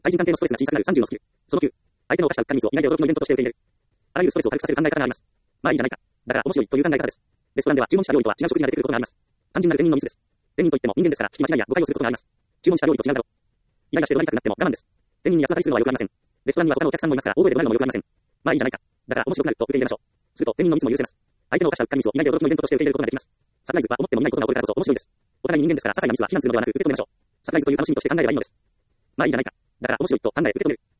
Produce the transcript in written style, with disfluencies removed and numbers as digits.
対人関係のストレスが小さくなる30のスキル。その9、相手の犯したうっかりミスを意外で驚きのイベントとして受け入れる。あらゆるストレスを軽くさせる考え方があります。まあいいじゃないか。だから面白いという考え方です。レストランでは注文した料理とは違う食事が出てくることがあります。単純なる店人のミスです。店人といっても人間ですから、聞き間違いや誤解をすることがあります。注文した料理と違うだろう。イライラして怒鳴りたくなっても我慢です。店員に八つ当たりするのはよくありません。レストランには他のお客さんもいますから、大声で怒鳴るのもよくありません。まあいいじゃないか。だから面白くなると受け入れましょう。すると店人のミスも許せます。相手の犯したうっかりミスを意外で驚きのイベントとして受け入れることができます。サプライズは思ってもいないことが起こるからこそ面白いです。お互いに人間ですから、些細なミスは非難するのではなく受け止めましょう。サプライズという楽しみとして考えればいいのです。まあいいじゃないか。だから面白いと考え受け止める。